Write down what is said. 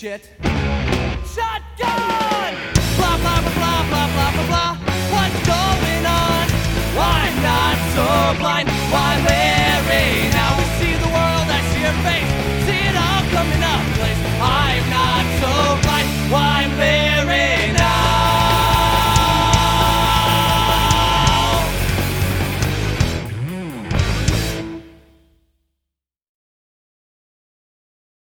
shit. Shotgun! Blah, blah, blah, blah, blah, blah, blah, blah. What's going on? Why not so blind? Why Larry? Now we see the world, I see your face. See it all coming up.